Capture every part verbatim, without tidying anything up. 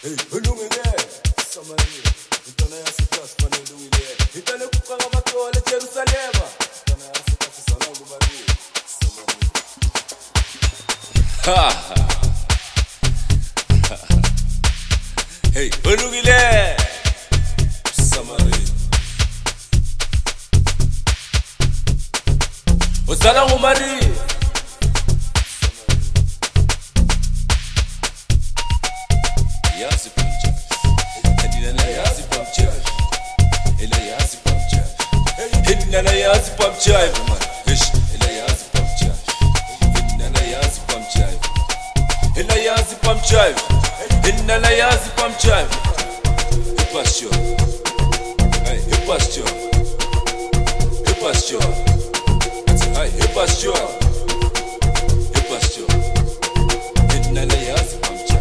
Hey, ulungile samani intona yasikasi fanele uyile intana kuqala amatole eJerusalema intona yasikasi salongo bari samani ha hey ulungile samani osalongo bari yazi pamcha hadina yazi pamcha ila yazi pamcha hadina yazi pamcha man ish ila yazi pamcha hadina yazi pamcha ila yazi pamcha hadina yazi pamcha hipascho hey hipascho hipascho hey hipascho hipascho hadina yazi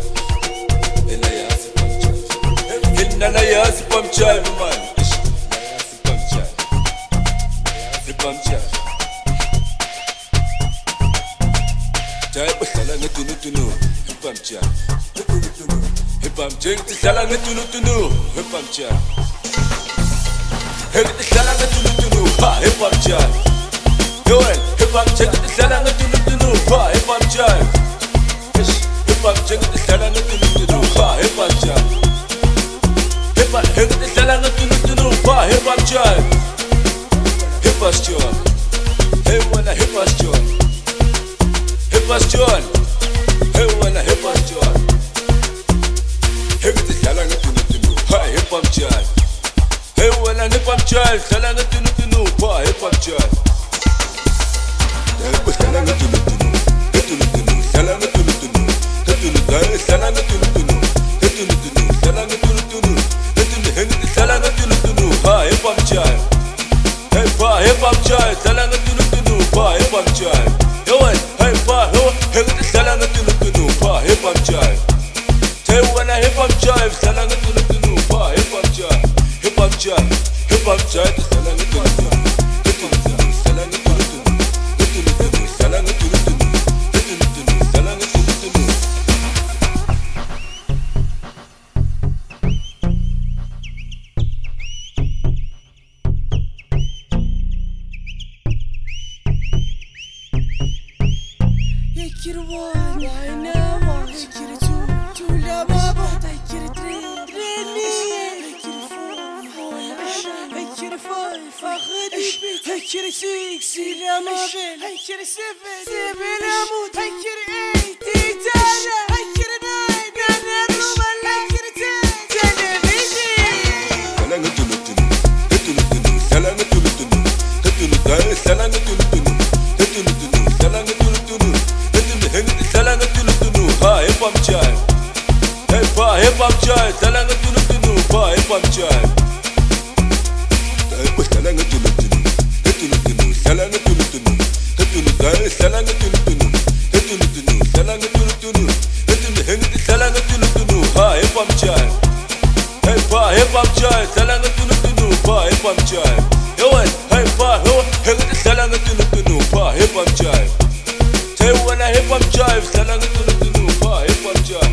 Nana yazi pamchai man, ish. Yazi pamchai, yazi pamchai. Chai pasala ngetunu tunu, pamchai. Ngetunu tunu, pamchai. Pasala ngetunu tunu, pamchai. Hey, pasala ngetunu tunu, ha, pamchai. Yoel, pamchai. Pasala ngetunu tunu, ha, pamchai. Ish, pamchai. Pasala ngetunu tunu, ha, pamchai. Hip hop, hip hop, hip hop, hip hop, hip hop, jive. Hip hop, jive. Hey, wanna hip hop, jive. Hip hop, jive. Hey, wanna hip hop, jive. Hip hop, hip hop, hip hop, jive. Hey, wanna hip hop, jive. Hip hop, hip hop, jive. Hip hop, hip hop, hip hop, hip hop jive, salanga tunu tunu, pa hip hop jive. Yo, hey pa, ho, hey salanga tunu tunu, pa hip hop jive. Say wanna hip hop jive, salanga tunu tunu, pa hip hop jive. Hip hop jive, hip hop jive, salanga tunu tunu, tunu tunu, salanga tunu tunu, tunu tunu, salanga tunu tunu, tunu tunu, salanga tunu tunu. Take it one, why now? Take it two, two la baba. Take it three, three Take it four, take it five, فخدي. Take it six, la mabel. Take it seven, seven amut. Take it eight, titana. Take it nine, nana rumal. Take it ten, television. Salanga tunu tunu, tunu tunu, salanga tunu tunu, tunu tunu, salanga tunu tunu, tunu tunu, salanga tunu tunu. Salanga tunu tunu, ha hip hop jive. Hey pa hip hop jive, salanga tunu tunu, pa hip hop jive. Hey pa salanga tunu tunu, tunu tunu, salanga tunu tunu, tunu tunu, salanga tunu tunu, tunu tunu, salanga tunu tunu, tunu salanga tunu tunu, ha hip hop jive. Hey pa hip hop jive, salanga tunu tunu, pa hip hop jive. Yo hey pa ho, hey salanga tunu tunu, pa hip hop jive. Say wanna hip hop jive, salanga tunu tunu, pa hip hop jive.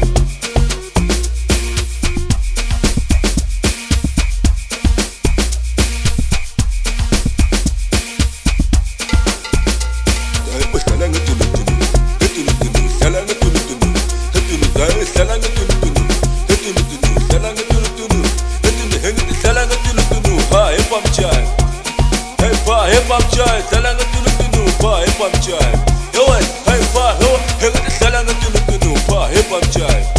Salanga tunu tunu, tunu tunu, salanga tunu tunu, tunu tunu, salanga tunu tunu, tunu tunu, salanga tunu tunu, tunu salanga tunu tunu, pa hip hop jive. Hey pa hip hop jive, salanga tunu tunu, pa hip hop jive. Yo hey pa ho, hey salanga tunu tunu, pa hip hop jive.